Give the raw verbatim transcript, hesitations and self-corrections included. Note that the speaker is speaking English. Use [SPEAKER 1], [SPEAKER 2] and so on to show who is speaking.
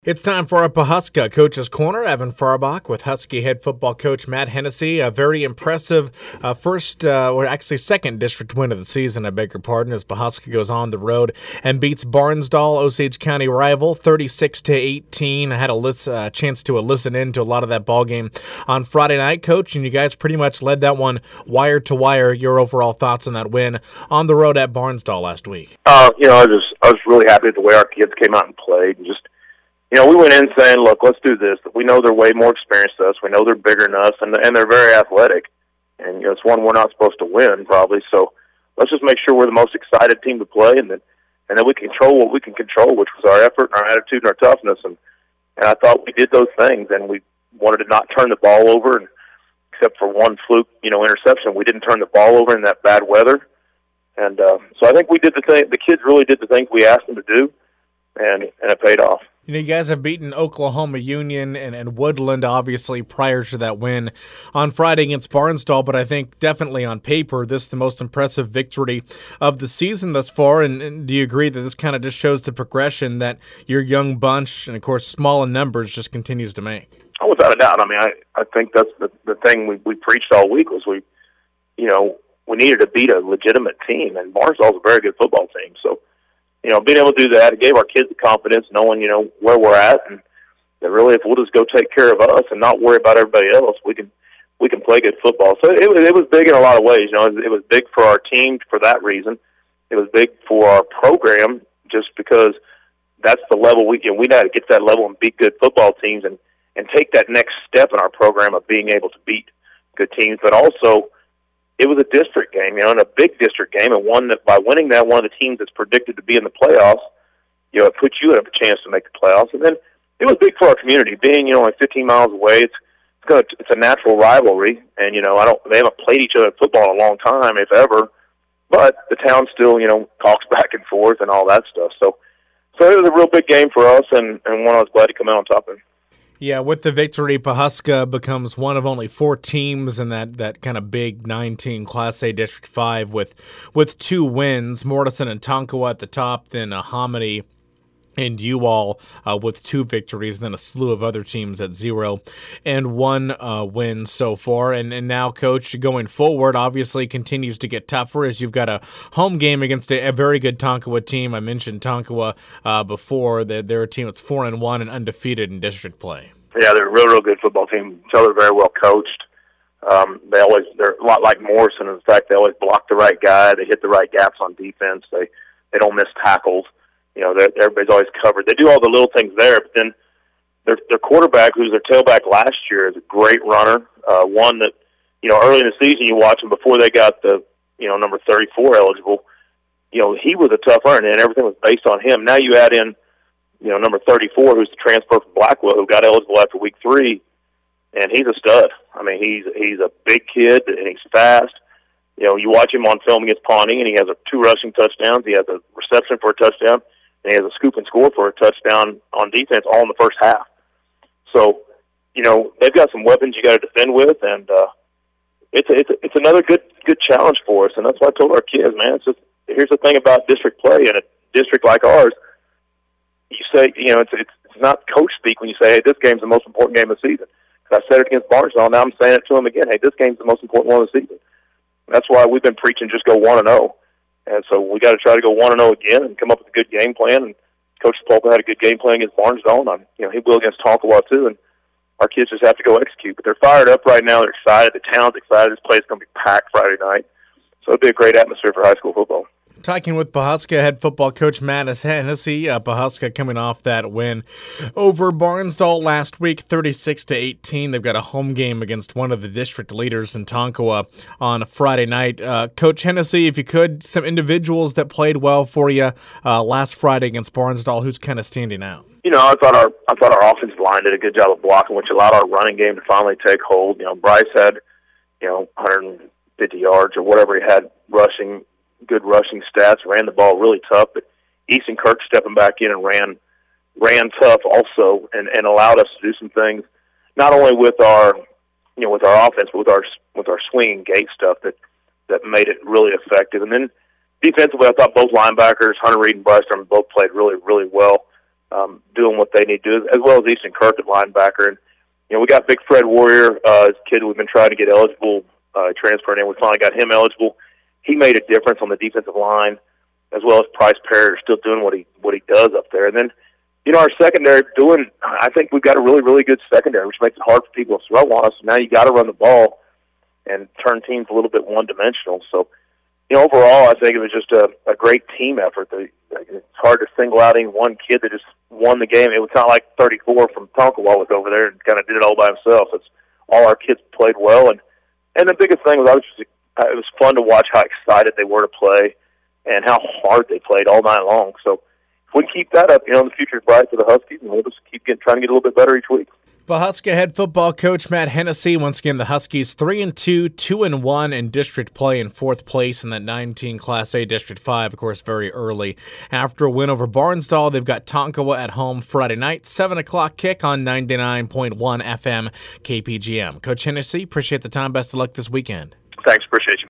[SPEAKER 1] It's time for our Pawhuska Coach's Corner. Evan Farbach with Husky head football coach Matt Hennessy. A very impressive uh, first, uh, or actually second district win of the season, I beg your pardon, as Pawhuska goes on the road and beats Barnsdall, Osage County rival, thirty-six to eighteen. I had a listen, uh, chance to uh, listen in to a lot of that ball game on Friday night, Coach, and you guys pretty much led that one wire to wire. Your overall thoughts on that win on the road at Barnsdall last week?
[SPEAKER 2] Uh, you know, I was I was really happy with the way our kids came out and played, and just. You know, we went in saying, look, let's do this. We know they're way more experienced than us. We know they're bigger than us, and, and they're very athletic. And, you know, it's one we're not supposed to win, probably. So let's just make sure we're the most excited team to play, and then and then we control what we can control, which was our effort and our attitude and our toughness. And, and I thought we did those things, and we wanted to not turn the ball over, and except for one fluke, you know, interception. We didn't turn the ball over in that bad weather. And uh, so I think we did the thing. The kids really did the things we asked them to do, and, and it paid off.
[SPEAKER 1] You know, you guys have beaten Oklahoma Union and, and Woodland, obviously, prior to that win on Friday against Barnsdall, but I think definitely on paper, this is the most impressive victory of the season thus far, and, and do you agree that this kind of just shows the progression that your young bunch, and of course small in numbers, just continues to make?
[SPEAKER 2] Oh, without a doubt. I mean, I, I think that's the, the thing we, we preached all week was we, you know, we needed to beat a legitimate team, and Barnsdall's a very good football team, so you know, being able to do that, it gave our kids the confidence, knowing, you know, where we're at, and that really, if we'll just go take care of us and not worry about everybody else, we can we can play good football. So it was it was big in a lot of ways. You know, it was, it was big for our team for that reason. It was big for our program just because that's the level we can. We got to get to that level and beat good football teams, and and take that next step in our program of being able to beat good teams, but also. It was a district game, you know, and a big district game, and one that by winning that, one of the teams that's predicted to be in the playoffs, you know, it puts you in a chance to make the playoffs. And then it was big for our community, being, you know, like fifteen miles away. It's it's, gonna, it's a natural rivalry, and you know, I don't they haven't played each other in football in a long time, if ever. But the town still, you know, talks back and forth and all that stuff. So, so it was a real big game for us, and and one I was glad to come out on top of.
[SPEAKER 1] Yeah, with the victory, Pawhuska becomes one of only four teams in that, that kind of big nine-team Class A District five with with two wins. Morrison and Tonkawa at the top, then uh, Hominy and you all uh, with two victories, then a slew of other teams at zero and one uh, win so far. And, and now, Coach, going forward, obviously continues to get tougher as you've got a home game against a, a very good Tonkawa team. I mentioned Tonkawa uh, before. They're, they're a team that's four and one and undefeated in district play.
[SPEAKER 2] Yeah, they're a real, real good football team. So they're very well coached. Um, they always they're a lot like Morrison in fact they always block the right guy. They hit the right gaps on defense. They they don't miss tackles. You know, everybody's always covered. They do all the little things there, but then their their quarterback, who's their tailback last year, is a great runner. Uh, one that, you know, early in the season you watch him before they got the, you know, number thirty-four eligible. You know, he was a tough runner, and everything was based on him. Now you add in, you know, number thirty-four, who's the transfer from Blackwell, who got eligible after week three, and he's a stud. I mean, he's he's a big kid, and he's fast. You know, you watch him on film against Pawnee, and he has a two rushing touchdowns. He has a reception for a touchdown. And he has a scoop and score for a touchdown on defense all in the first half. So, you know, they've got some weapons you got to defend with, and uh, it's a, it's a, it's another good good challenge for us. And that's why I told our kids, man, it's just here's the thing about district play in a district like ours. You say, you know, it's it's, it's not coach speak when you say, hey, this game's the most important game of the season. Because I said it against Barnsdall, now I'm saying it to them again. Hey, this game's the most important one of the season. That's why we've been preaching just go one and zero. And so we got to try to go one and zero again and come up with a good game plan. And Coach Polka had a good game plan against Barnsdall, and I'm, you know, he will against Tonkawa too. And our kids just have to go execute. But they're fired up right now. They're excited. The town's excited. This place is going to be packed Friday night. So it'll be a great atmosphere for high school football.
[SPEAKER 1] Talking with Pawhuska head football coach Matt Hennessy. Uh, Pawhuska coming off that win over Barnsdall last week, thirty-six to eighteen. They've got a home game against one of the district leaders in Tonkawa on a Friday night. Uh, Coach Hennessy, if you could, some individuals that played well for you uh, last Friday against Barnsdall. Who's kind of standing out?
[SPEAKER 2] You know, I thought our I thought our offensive line did a good job of blocking, which allowed our running game to finally take hold. You know, Bryce had, you know, one hundred fifty yards or whatever he had rushing. Good rushing stats, ran the ball really tough, but Easton Kirk stepping back in and ran ran tough also, and, and allowed us to do some things, not only with our you know with our offense, but with our with our swing and gate stuff that that made it really effective. And then defensively, I thought both linebackers, Hunter Reed and Bryce Thurman, both played really really well. um, doing what they need to do, as well as Easton Kirk at linebacker. And you know, we got Big Fred Warrior, uh, his kid we've been trying to get eligible, uh, transferring in. We finally got him eligible. He made a difference on the defensive line, as well as Price Parrott are still doing what he what he does up there. And then, you know, our secondary doing. I think we've got a really really good secondary, which makes it hard for people to throw on us. Now you got to run the ball and turn teams a little bit one dimensional. So, you know, overall, I think it was just a, a great team effort. The, it's hard to single out any one kid that just won the game. It was not like thirty-four from Tonkawa was over there and kind of did it all by himself. It's all our kids played well, and and the biggest thing was I was just, it was fun to watch how excited they were to play and how hard they played all night long. So if we keep that up, you know, the future is bright for the Huskies, and we'll just keep getting, trying to get a little bit better each week.
[SPEAKER 1] Pawhuska head football coach Matt Hennessy. Once again, the Huskies three and two, two and one in district play, in fourth place in that nineteen Class A District Five. Of course, very early after a win over Barnsdall. They've got Tonkawa at home Friday night, seven o'clock kick on ninety-nine point one F M K P G M. Coach Hennessy, appreciate the time. Best of luck this weekend.
[SPEAKER 2] Thanks, appreciate you.